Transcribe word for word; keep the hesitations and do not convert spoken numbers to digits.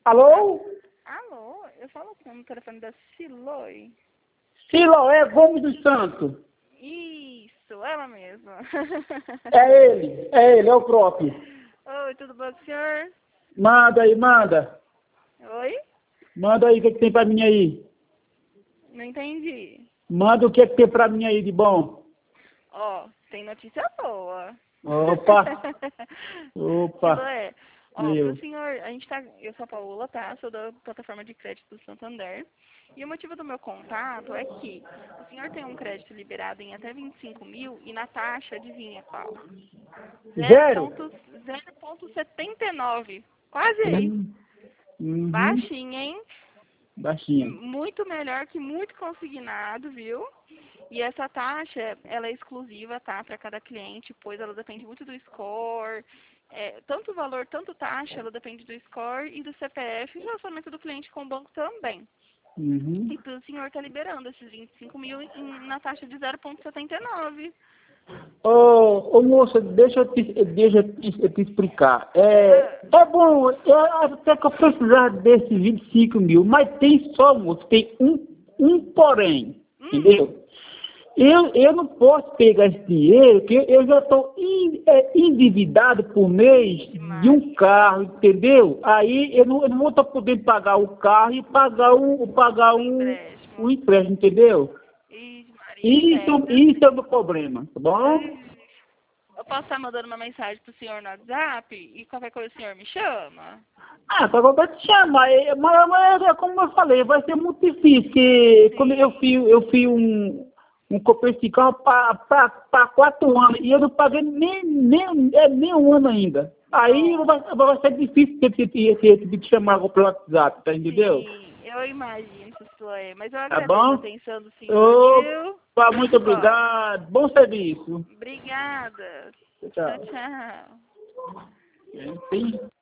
Alô? Alô, eu falo com o telefone da Siloe. Siloé Gomes dos Santos. Isso, ela mesma. É ele, é ele, é o próprio. Oi, tudo bom com o senhor? Manda aí, manda. Oi? Manda aí o que, que tem pra mim aí. Não entendi. Manda o que, que tem pra mim aí de bom. Ó, tem notícia boa. Opa, opa, Siloé, ó, pro meu. senhor, a gente tá, eu sou a Paola, tá? Sou da plataforma de crédito do Santander. E o motivo do meu contato é que o senhor tem um crédito liberado em até vinte e cinco mil e na taxa, adivinha qual? Zero? zero vírgula setenta e nove. Quase aí. Hum, uhum, Baixinho, hein? baixinha. Muito melhor que muito consignado, viu? E essa taxa, ela é exclusiva, tá? Para cada cliente, pois ela depende muito do score. É, tanto o valor, tanto taxa, ela depende do score e do C P F e do relacionamento do cliente com o banco também. Uhum. Então o senhor está liberando esses vinte e cinco mil em- na taxa de zero vírgula setenta e nove. Ô, ô moça, deixa eu te, deixa eu te, eu te explicar. É, Ah, tá bom, eu acho até que eu precisar desses vinte e cinco mil, mas tem só, moço, tem um, um porém, hum, entendeu? Eu, eu não posso pegar esse dinheiro, porque eu já estou endividado por mês Ixi, de um Maria. carro, entendeu? Aí eu não, eu não vou estar podendo pagar o carro e pagar o, pagar O o, o empréstimo. empréstimo, entendeu? Ixi, Maria, Isso, entendo. isso é o meu problema, tá bom? Ai, eu posso estar mandando uma mensagem pro senhor no WhatsApp e qualquer coisa o senhor me chama? Ah, só vou te chamar, é, mas, mas é como eu falei, vai ser muito difícil, porque quando eu Sim. fiz, eu fiz um, um cooperativo de carro para quatro anos, e eu não paguei nem, nem, é, nem um ano ainda. Aí vai, Nossa. vai ser difícil ter que ter, ter, ter, te chamar pelo WhatsApp, tá, entendeu? Sim, eu imagino, Sussuê. Mas eu Tá agradeço a bom? atenção do senhor, viu? Opa, muito Tudo bom. obrigado, bom serviço. Obrigada. Tchau, Tchau. tchau. É, tem-